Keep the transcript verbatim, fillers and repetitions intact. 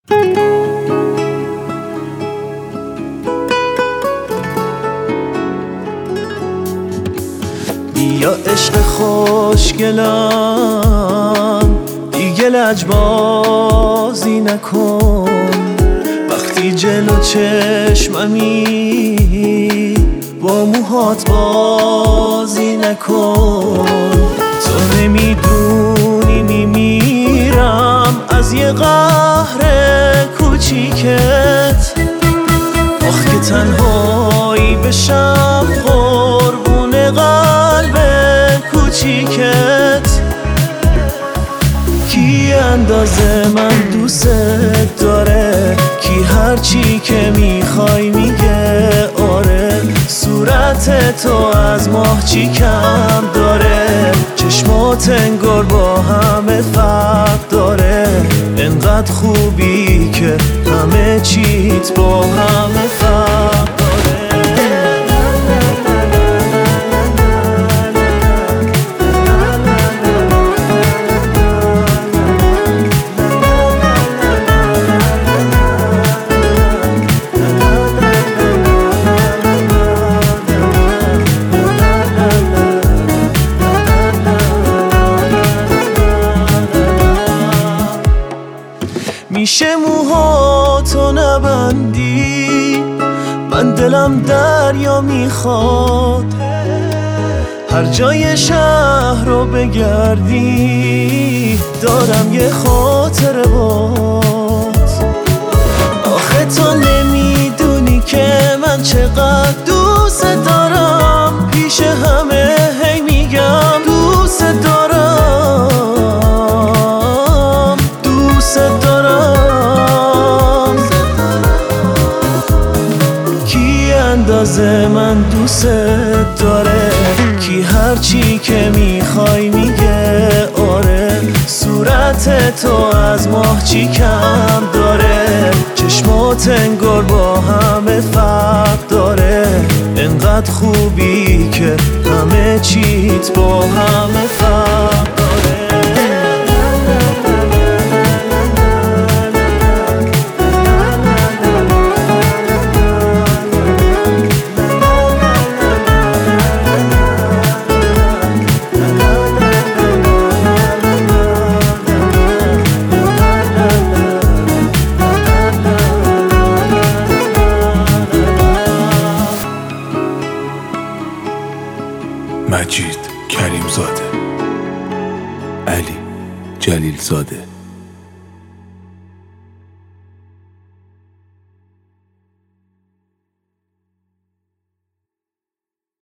بیا عشق خوشگلم دیگه لجبازی نکن، وقتی جلو چشممی با موهات بازی نکن. تو نمیدونی میمیرم از یه قهر کوچیکت، آخ که تنهایی بشم قربون قلب کوچیکت. کی اندازه من دوست داره، کی هرچی که میخوای میگه آره. صورت تو از ماه چی کم داره، چشمات انگار با همه فرق داره. انقدر خوبی که همه چیت با همه فرق داره. میشه موهاتو نبندی، من دلم دریا میخواد. هر جای شهر رو بگردی دارم یه خاطره بات. آخه تو نمیدونی که من چقدر دوست دارم، پیش همه هی میگم دوست دارم دوست دارم. کی اندازه من دوست داره، کی هرچی که میخوای میگه آره. صورت تو از ماه چی کم داره، چشمات انگار با همه فرق داره. انقدر خوبی که همه چیت با همه فرق